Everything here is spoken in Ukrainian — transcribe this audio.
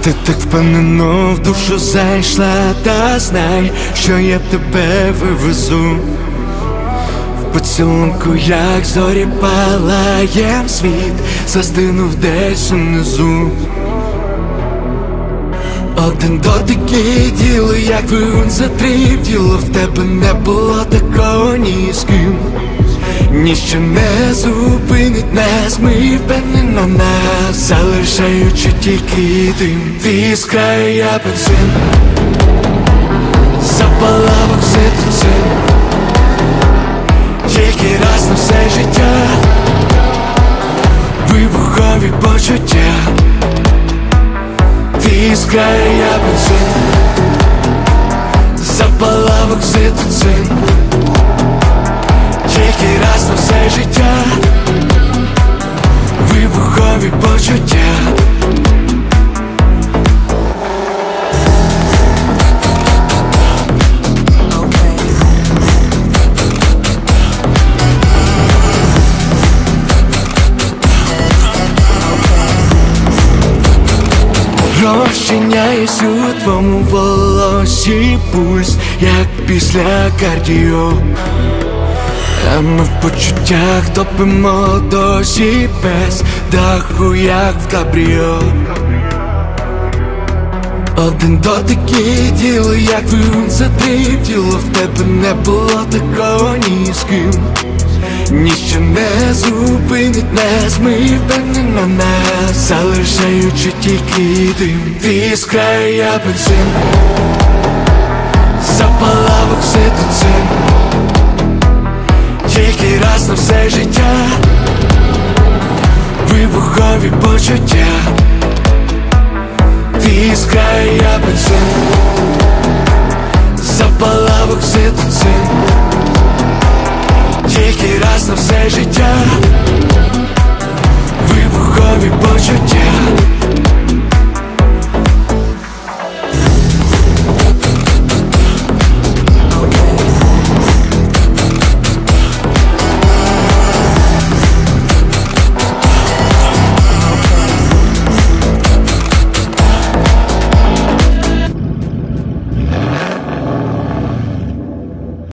Ти так впевнено в душу зайшла, та знай, що я тебе вивезу. В поцілунку, як зорі, палаєм світ, застинув десь унизу. Один дотик і діло, як вогонь затріптіло. В тебе не було такого ні з ким. Ніщо не зупинить нас, ми впевнені на нас, залишаючи тільки дим. Ти іскра, я бензин, запалав окситоцин. Тільки раз на все життя, вибухові почуття. Ти іскра, я бензин, запалав окситоцин. Тільки раз на все життя, вибухові почуття. Розчиняюсь у твоєму волосі, пульс, як після кардіо. А ми в почуттях топимо досі без даху, як в кабріо. Один дотик і діло, як вогонь затріптіло. В тебе не було такого ні з ким. Ніщо не зупинить нас, ми впевнені на нас, залишаючи тільки дим. Ти іскра, я бензин, запалав окситоцин. Тільки раз на все життя, вибухові почуття. Ти іскра, я бензин, запалав окситоцин. Тільки раз на все життя,